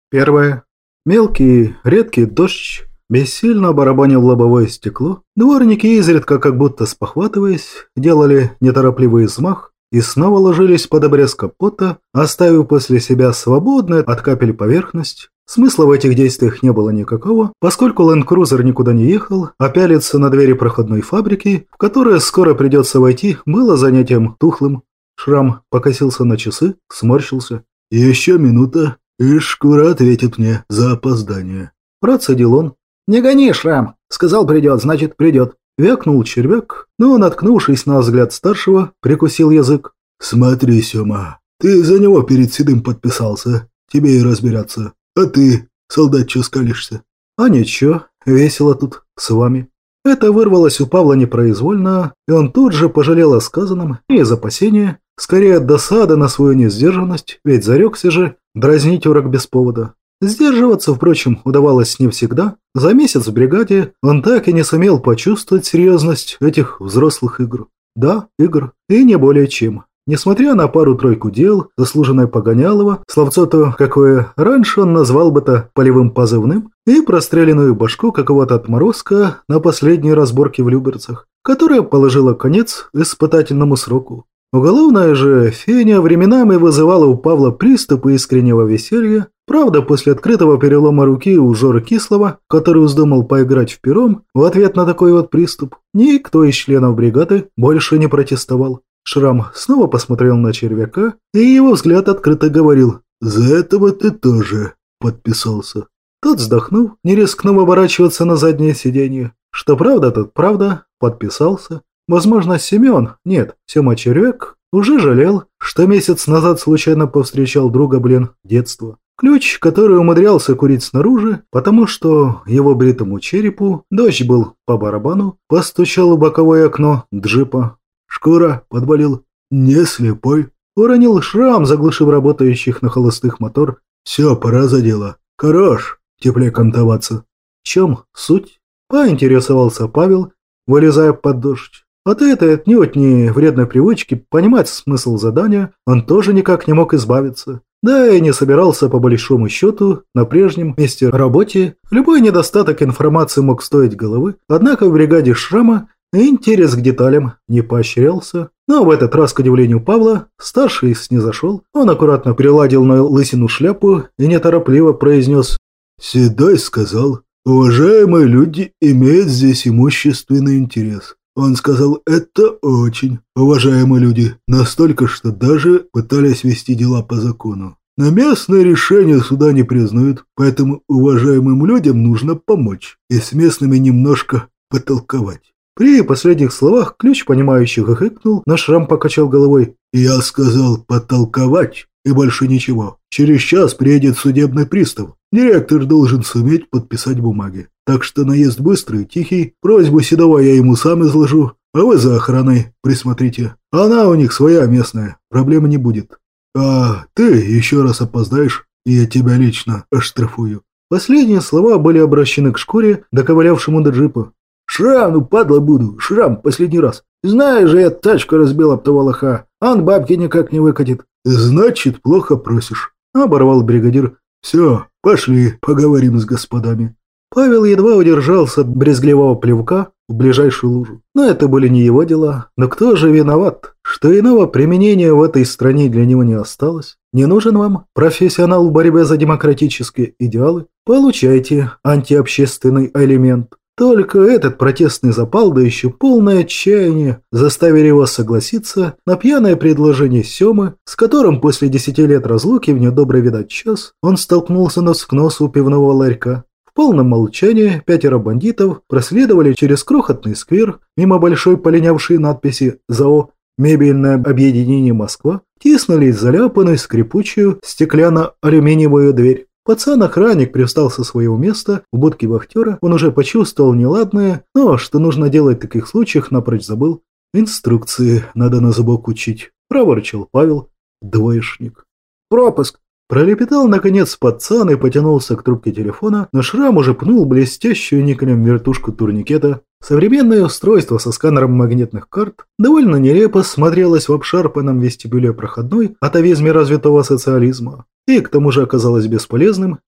Первое. Мелкий, редкий дождь бессильно барабанил в лобовое стекло. Дворники, изредка как будто спохватываясь, делали неторопливый взмах и снова ложились под обрез капота, оставив после себя свободную от капель поверхность. Смысла в этих действиях не было никакого, поскольку ленд-крузер никуда не ехал, а пялиться на двери проходной фабрики, в которую скоро придется войти, было занятием тухлым. Шрам покосился на часы, сморщился. «Еще минута, и Шкура ответит мне за опоздание». Процедил он. «Не гони, Шрам! Сказал придет, значит придет». Вякнул червяк, но, наткнувшись на взгляд старшего, прикусил язык. «Смотри, Сёма, ты за него перед Седым подписался, тебе и разбираться. А ты, солдат, чё скалишься?» «А ничего, весело тут, с вами». Это вырвалось у Павла непроизвольно, и он тут же пожалел о сказанном и из опасения, скорее от досады на свою несдержанность, ведь зарекся же дразнить урок без повода. Сдерживаться, впрочем, удавалось не всегда. За месяц в бригаде он так и не сумел почувствовать серьезность этих взрослых игр. Да, игр, и не более чем. Несмотря на пару-тройку дел, заслуженное Погонялова, словцо-то какое раньше он назвал бы-то полевым позывным, и простреленную башку какого-то отморозка на последней разборке в Люберцах, которая положила конец испытательному сроку. Уголовная же феня временами вызывала у Павла приступы искреннего веселья. Правда, после открытого перелома руки у Жоры Кислого, который вздумал поиграть в пером, в ответ на такой вот приступ, никто из членов бригады больше не протестовал. Шрам снова посмотрел на червяка, и его взгляд открыто говорил: «За этого ты тоже подписался». Тот, вздохнув, не рискнув оборачиваться на заднее сиденье. Что правда, тот правда, подписался. Возможно, Семен, нет, Сема Червяк, уже жалел, что месяц назад случайно повстречал друга, детства. Ключ, который умудрялся курить снаружи, потому что его бритому черепу дождь был по барабану, постучал в боковое окно джипа. «Шкура», — подвалил. «Не слепой». Уронил Шрам, заглушив работающих на холостых мотор. «Все, пора за дело. Хорош, теплее кантоваться». «В чем суть?» — поинтересовался Павел, вылезая под дождь. От этой отнюдь не вредной привычки понимать смысл задания он тоже никак не мог избавиться. Да и не собирался по большому счету на прежнем месте работе. Любой недостаток информации мог стоить головы, однако в бригаде Шрама интерес к деталям не поощрялся. Но в этот раз, к удивлению Павла, старший снизошел. Он аккуратно приладил на лысину шляпу и неторопливо произнес: «Седой сказал, уважаемые люди имеют здесь имущественный интерес». Он сказал, это очень уважаемые люди, настолько, что даже пытались вести дела по закону. Но местное решение суда не признают, поэтому уважаемым людям нужно помочь и с местными немножко потолковать. При последних словах ключ, понимающий, хихикнул, но Шрам покачал головой. «Я сказал потолковать и больше ничего. Через час приедет судебный пристав. Директор должен суметь подписать бумаги. Так что наезд быстрый, тихий. Просьбу Седова я ему сам изложу, а вы за охраной присмотрите. Она у них своя местная, проблемы не будет. А ты еще раз опоздаешь, и я тебя лично оштрафую». Последние слова были обращены к Шкуре, доковылявшему до джипа. «Шрам, ну падла буду, Шрам, последний раз. Знаешь же, я тачку разбил об того лоха, а он бабки никак не выкатит». «Значит, плохо просишь», — оборвал бригадир. «Все, пошли, поговорим с господами». Павел едва удержался от брезгливого плевка в ближайшую лужу. Но это были не его дела. Но кто же виноват, что иного применения в этой стране для него не осталось? Не нужен вам профессионал в борьбе за демократические идеалы? Получайте антиобщественный элемент. Только этот протестный запал, да еще полное отчаяние, заставили его согласиться на пьяное предложение Семы, с которым после 10 лет разлуки в недобрый, видать, час он столкнулся нос к носу у пивного ларька. В полном молчании 5 бандитов проследовали через крохотный сквер, мимо большой полинявшей надписи «ЗАО Мебельное объединение Москва», тиснулись в заляпанную скрипучую стеклянно-алюминиевую дверь. Пацан-охранник привстал со своего места в будке вахтера, он уже почувствовал неладное, но что нужно делать в таких случаях, напрочь забыл. «Инструкции надо на зубок учить», – проворчал Павел, двоечник. «Пропуск!» – пролепетал наконец пацан и потянулся к трубке телефона, но Шрам уже пнул блестящую никелем вертушку турникета. Современное устройство со сканером магнитных карт довольно нелепо смотрелось в обшарпанном вестибюле проходной атовизме развитого социализма. И к тому же оказалось бесполезным,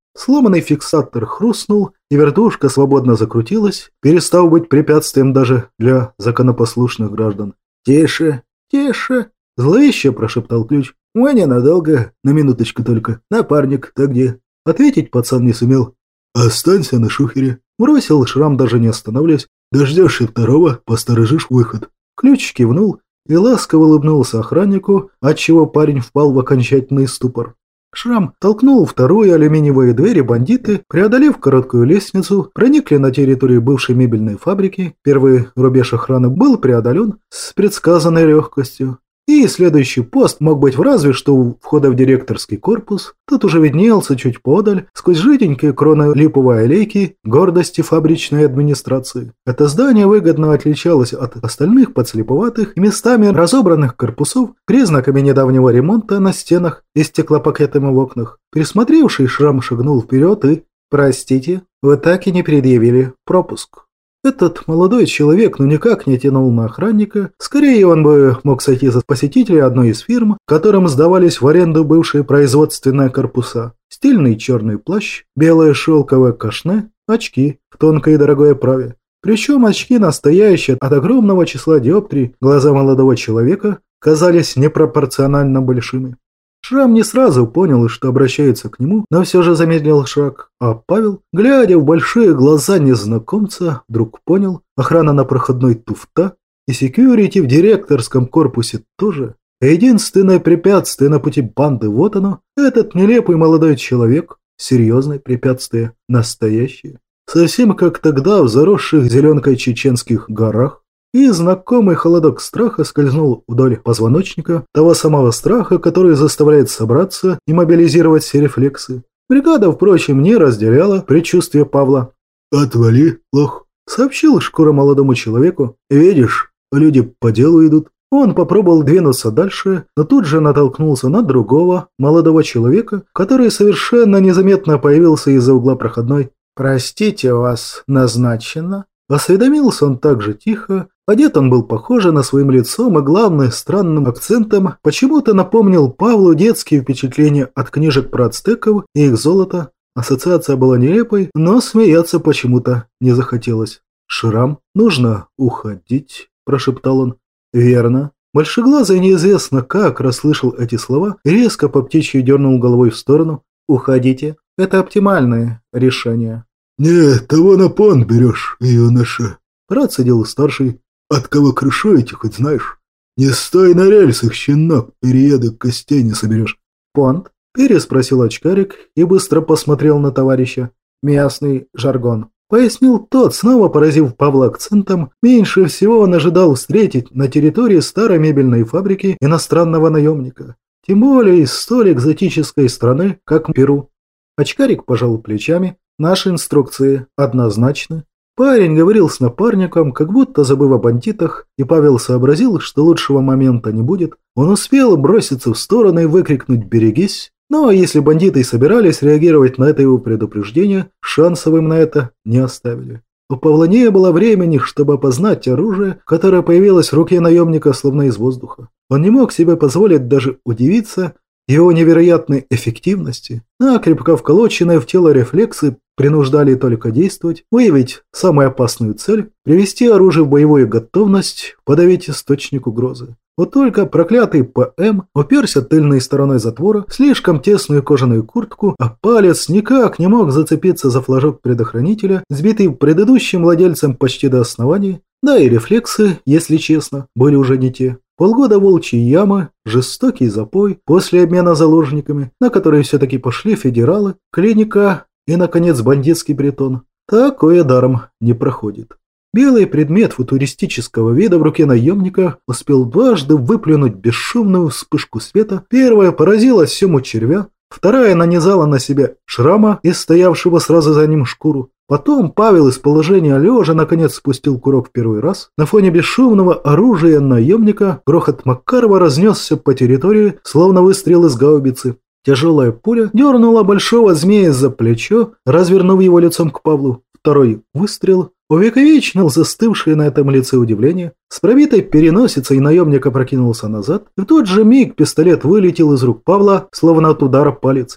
Сломанный фиксатор хрустнул, и вертушка свободно закрутилась, перестав быть препятствием даже для законопослушных граждан. «Тише, тише!» – зловеще прошептал ключ. «Мы ненадолго, на минуточку только. Напарник-то где?» Ответить пацан не сумел. «Останься на шухере», – бросил Шрам, даже не останавливаясь. «Дождешься второго, посторожишь выход». Ключ кивнул и ласково улыбнулся охраннику, отчего парень впал в окончательный ступор. Шрам толкнул вторую алюминиевые двери, бандиты, преодолев короткую лестницу, проникли на территорию бывшей мебельной фабрики. Первый рубеж охраны был преодолен с предсказанной легкостью. И следующий пост мог быть разве что у входа в директорский корпус. Тут уже виднелся чуть подаль, сквозь жиденькие кроны липовой аллейки, гордости фабричной администрации. Это здание выгодно отличалось от остальных подслеповатых и местами разобранных корпусов, признаками недавнего ремонта на стенах и стеклопакетами в окнах. Присмотревший, Шрам шагнул вперед и... «Простите, вы так и не предъявили пропуск». Этот молодой человек никак не тянул на охранника. Скорее, он бы мог сойти за посетителя одной из фирм, которым сдавались в аренду бывшие производственные корпуса. Стильный черный плащ, белое шелковое кашне, очки в тонкой и дорогой оправе. Причем очки настоящие, от огромного числа диоптрий глаза молодого человека казались непропорционально большими. Шрам не сразу понял, что обращается к нему, но все же замедлил шаг. А Павел, глядя в большие глаза незнакомца, вдруг понял, охрана на проходной туфта, и секьюрити в директорском корпусе тоже. Единственное препятствие на пути банды, вот оно, этот нелепый молодой человек, серьезное препятствие, настоящее. Совсем как тогда в заросших зеленкой чеченских горах. И знакомый холодок страха скользнул вдоль позвоночника, того самого страха, который заставляет собраться и мобилизировать все рефлексы. Бригада, впрочем, не разделяла предчувствие Павла. «Отвали, лох», — сообщил Шкура молодому человеку. «Видишь, люди по делу идут». Он попробовал двинуться дальше, но тут же натолкнулся на другого молодого человека, который совершенно незаметно появился из-за угла проходной. «Простите, вас назначено?» Осведомился он так же тихо. Одет он был похоже на своим лицом и, главное, странным акцентом, почему-то напомнил Павлу детские впечатления от книжек про ацтеков и их золото. Ассоциация была нелепой, но смеяться почему-то не захотелось. «Шрам, нужно уходить», – прошептал он. «Верно». Большеглазый неизвестно как расслышал эти слова и резко по птичьи дернул головой в сторону. «Уходите. Это оптимальное решение». «Не, того на пон берешь, юноша», – процедил старший. «От кого крышуете, хоть знаешь? Не стой на рельсах, щенок, переедок костей не соберешь». «Понт?» – переспросил очкарик и быстро посмотрел на товарища. «Местный жаргон», – пояснил тот, снова поразив Павла акцентом. Меньше всего он ожидал встретить на территории старой мебельной фабрики иностранного наемника. Тем более из столь экзотической страны, как Перу. Очкарик пожал плечами. «Наши инструкции однозначны». Парень говорил с напарником, как будто забыв о бандитах, и Павел сообразил, что лучшего момента не будет. Он успел броситься в сторону и выкрикнуть «берегись!». Но если бандиты и собирались реагировать на это его предупреждение, шансов им на это не оставили. У Павла не было времени, чтобы опознать оружие, которое появилось в руке наемника словно из воздуха. Он не мог себе позволить даже удивиться его невероятной эффективности. Накрепко вколоченные в тело рефлексы принуждали только действовать, выявить самую опасную цель, привести оружие в боевую готовность, подавить источник угрозы. Вот только проклятый ПМ уперся тыльной стороной затвора в слишком тесную кожаную куртку, а палец никак не мог зацепиться за флажок предохранителя, сбитый предыдущим владельцем почти до основания. Да и рефлексы, если честно, были уже не те. Полгода волчьей ямы, жестокий запой, после обмена заложниками, на которые все-таки пошли федералы, клиника и, наконец, бандитский притон. Такое даром не проходит. Белый предмет футуристического вида в руке наемника успел дважды выплюнуть бесшумную вспышку света. Первая поразила Сему червя, вторая нанизала на себя Шрама и стоявшего сразу за ним шкуру. Потом Павел из положения лежа наконец спустил курок в первый раз. На фоне бесшумного оружия наемника грохот Макарова разнесся по территории, словно выстрел из гаубицы. Тяжелая пуля дернула большого змея за плечо, развернув его лицом к Павлу. Второй выстрел увековечнил застывшее на этом лице удивление. С пробитой переносицей наемник опрокинулся назад, и в тот же миг пистолет вылетел из рук Павла, словно от удара палицей.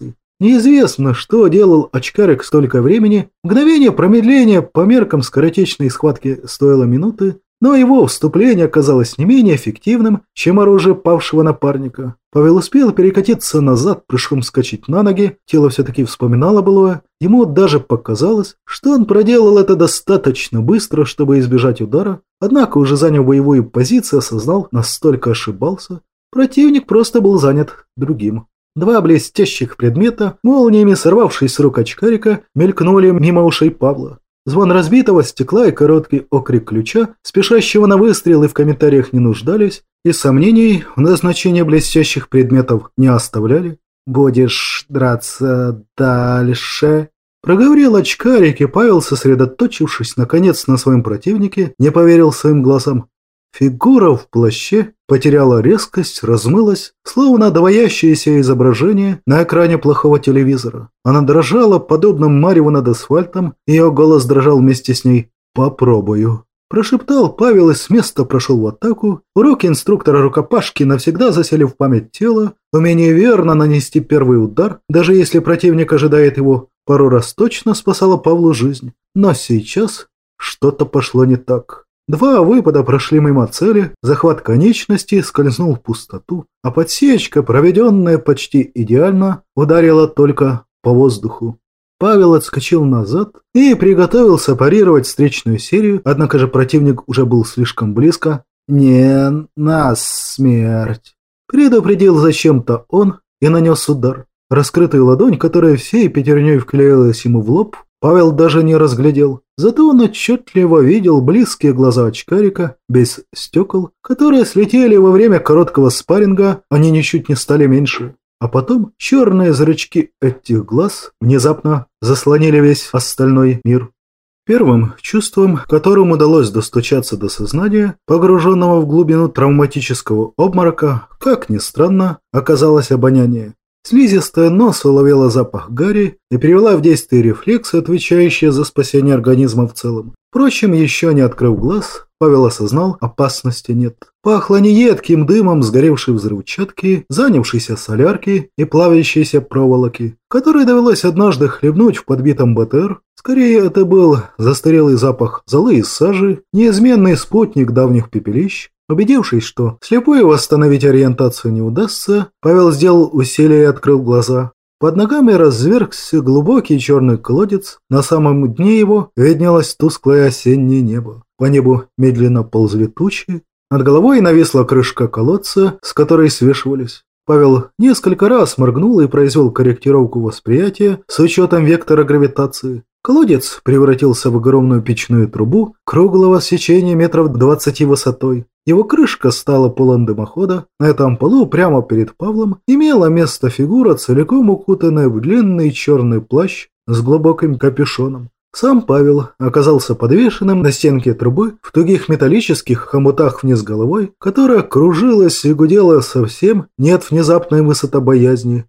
Неизвестно, что делал очкарик столько времени. Мгновение промедления по меркам скоротечной схватки стоило минуты, но его вступление оказалось не менее эффективным, чем оружие павшего напарника. Павел успел перекатиться назад, прыжком вскочить на ноги, тело все-таки вспоминало былое. Ему даже показалось, что он проделал это достаточно быстро, чтобы избежать удара, однако уже заняв боевую позицию, осознал, настолько ошибался. Противник просто был занят другим. Два блестящих предмета, молниями сорвавшись с рук очкарика, мелькнули мимо ушей Павла. Звон разбитого стекла и короткий окрик ключа, спешащего на выстрел, и в комментариях не нуждались, и сомнений в назначении блестящих предметов не оставляли. «Будешь драться дальше?» Проговорил очкарик, и Павел, сосредоточившись наконец на своем противнике, не поверил своим глазам. Фигура в плаще потеряла резкость, размылась, словно двоящееся изображение на экране плохого телевизора. Она дрожала, подобно мареву над асфальтом, ее голос дрожал вместе с ней. «Попробую», – прошептал Павел и с места прошел в атаку. Уроки инструктора рукопашки навсегда засели в память тела. Умение верно нанести первый удар, даже если противник ожидает его, пару раз точно спасало Павлу жизнь. Но сейчас что-то пошло не так. Два выпада прошли мимо цели, захват конечности скользнул в пустоту, а подсечка, проведенная почти идеально, ударила только по воздуху. Павел отскочил назад и приготовился парировать встречную серию, однако же противник уже был слишком близко. «Не на смерть!» Предупредил зачем-то он и нанес удар. Раскрытую ладонь, которая всей пятерней вклеилась ему в лоб, Павел даже не разглядел. Зато он отчетливо видел близкие глаза очкарика, без стекол, которые слетели во время короткого спарринга, они ничуть не стали меньше. А потом черные зрачки этих глаз внезапно заслонили весь остальной мир. Первым чувством, которым удалось достучаться до сознания, погруженного в глубину травматического обморока, как ни странно, оказалось обоняние. Слизистая нос уловила запах гари и привела в действие рефлексы, отвечающие за спасение организма в целом. Впрочем, еще не открыв глаз, Павел осознал, опасности нет. Пахло не едким дымом сгоревшей взрывчатки, занявшейся солярки и плавящейся проволоки, которой довелось однажды хлебнуть в подбитом БТР. Скорее, это был застарелый запах золы и сажи, неизменный спутник давних пепелищ. Убедившись, что слепую восстановить ориентацию не удастся, Павел сделал усилие и открыл глаза. Под ногами развергся глубокий черный колодец, на самом дне его виднелось тусклое осеннее небо. По небу медленно ползли тучи, над головой нависла крышка колодца, с которой свешивались. Павел несколько раз моргнул и произвел корректировку восприятия с учетом вектора гравитации. Колодец превратился в огромную печную трубу круглого сечения метров 20 высотой. Его крышка стала полом дымохода. На этом полу прямо перед Павлом имела место фигура, целиком укутанная в длинный черный плащ с глубоким капюшоном. Сам Павел оказался подвешенным на стенке трубы в тугих металлических хомутах вниз головой, которая кружилась и гудела совсем нет внезапной высотобоязни.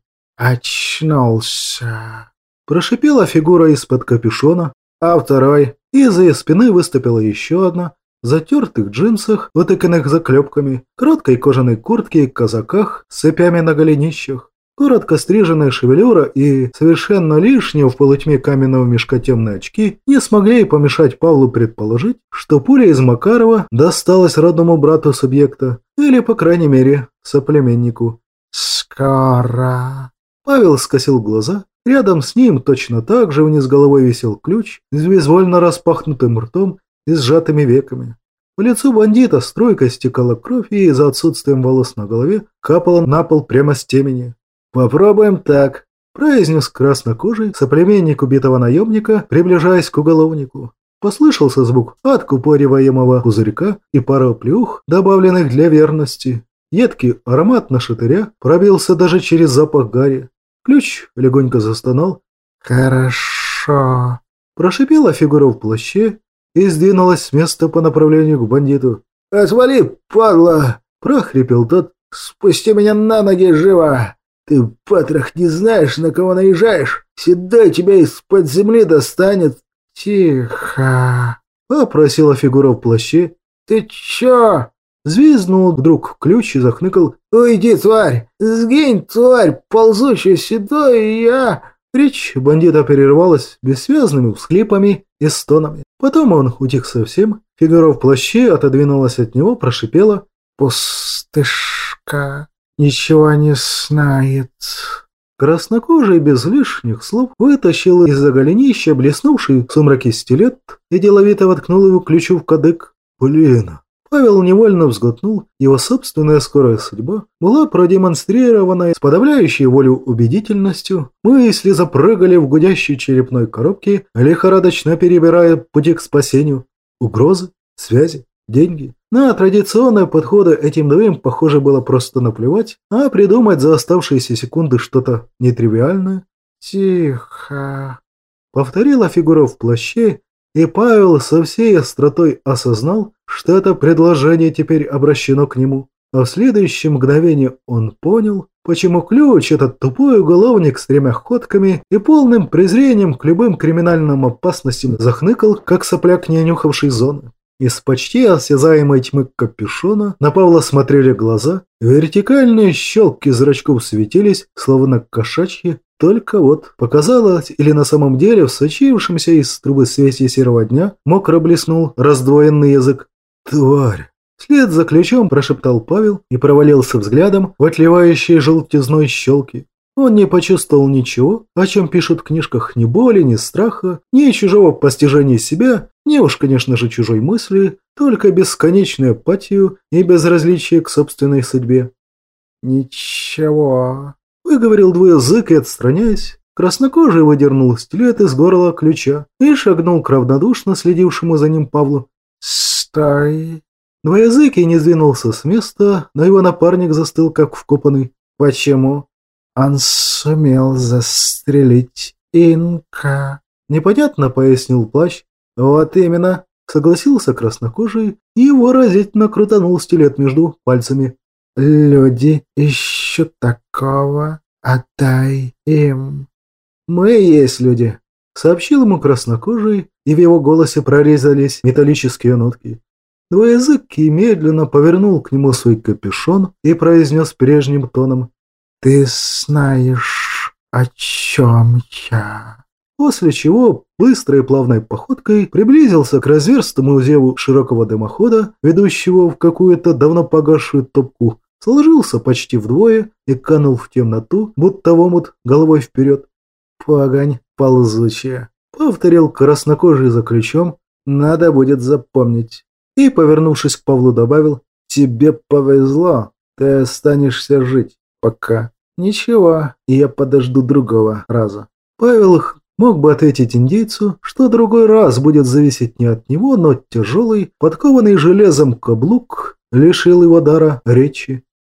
«Очнулся!» Прошипела фигура из-под капюшона, а второй из-за спины выступила еще одна, в затертых джинсах, вытыканных заклепками, короткой кожаной куртке и казаках с цепями на голенищах. Коротко стриженная шевелюра и совершенно лишние в полутьме каменного мешка темные очки не смогли помешать Павлу предположить, что пуля из Макарова досталась родному брату субъекта, или, по крайней мере, соплеменнику. «Скоро!» Павел скосил глаза. Рядом с ним точно так же вниз головой висел ключ с безвольно распахнутым ртом и сжатыми веками. По лицу бандита струйкой стекала кровь, и за отсутствием волос на голове капала на пол прямо с темени. «Попробуем так», – произнес краснокожий соплеменник убитого наемника, приближаясь к уголовнику. Послышался звук откупориваемого пузырька и пара плюх, добавленных для верности. Едкий аромат нашатыря пробился даже через запах гари. Ключ легонько застонал. «Хорошо», – прошипела фигура в плаще и сдвинулась с места по направлению к бандиту. «Отвали, падла!» – прохрипел тот. «Спусти меня на ноги, живо! Ты, патрах, не знаешь, на кого наезжаешь? Седой тебя из-под земли достанет!» «Тихо!» – попросила фигура в плаще. «Ты чё?» Звизнул вдруг ключ и захныкал. «Уйди, тварь! Сгинь, тварь, ползущая сюда, и я...» Речь бандита перервалась бессвязными всхлипами и стонами. Потом он утих совсем. Фигура в плаще отодвинулась от него, прошипела. «Пустышка ничего не знает». Краснокожий без лишних слов вытащил из-за голенища блеснувший в сумраке стилет и деловито воткнул его ключу в кадык. «Блин!» Павел невольно взглотнул. Его собственная скорая судьба была продемонстрирована с подавляющей волю убедительностью. Мысли запрыгали в гудящей черепной коробке, лихорадочно перебирая пути к спасению. Угрозы, связи, деньги. На традиционные подходы этим двоим, похоже, было просто наплевать, а придумать за оставшиеся секунды что-то нетривиальное. «Тихо», — повторила фигура в плаще, и Павел со всей остротой осознал, что это предложение теперь обращено к нему. А в следующее мгновение он понял, почему ключ, этот тупой уголовник с 3 ходками и полным презрением к любым криминальным опасностям, захныкал, как сопляк, не нюхавший зоны. Из почти осязаемой тьмы капюшона на Павла смотрели глаза, вертикальные щелки зрачков светились, словно кошачьи. Только вот показалось, или на самом деле в сочившемся из трубы свете серого дня мокро блеснул раздвоенный язык. «Тварь!» Вслед за ключом прошептал Павел и провалился взглядом в отливающие желтизной щелки. Он не почувствовал ничего, о чем пишут в книжках, ни боли, ни страха, ни чужого постижения себя, ни уж, конечно же, чужой мысли, только бесконечную апатию и безразличие к собственной судьбе. «Ничего», — выговорил двуязык и, отстраняясь, краснокожий выдернул стилет из горла ключа и шагнул к равнодушно следившему за ним Павлу. «Стой!» Двуязыкий не сдвинулся с места, но его напарник застыл как вкопанный. «Почему?» «Он сумел застрелить инка», — непонятно пояснил плащ. «Вот именно», — согласился краснокожий и выразительно крутанул стилет между пальцами. «Люди ищут такого, отдай им». «Мы есть люди», — сообщил ему краснокожий, и в его голосе прорезались металлические нотки. Двуязыкий медленно повернул к нему свой капюшон и произнес прежним тоном. «Ты знаешь, о чем я?» После чего быстрой и плавной походкой приблизился к разверстому зеву широкого дымохода, ведущего в какую-то давно погасшую топку, сложился почти вдвое и канул в темноту, будто в омут головой вперед. «Погонь ползучая», — повторил краснокожий за ключом, — «надо будет запомнить». И, повернувшись к Павлу, добавил: «Тебе повезло, ты останешься жить пока. Ничего, я подожду другого раза». Павел мог бы ответить индейцу, что другой раз будет зависеть не от него, но тяжелый, подкованный железом каблук лишил его дара речи.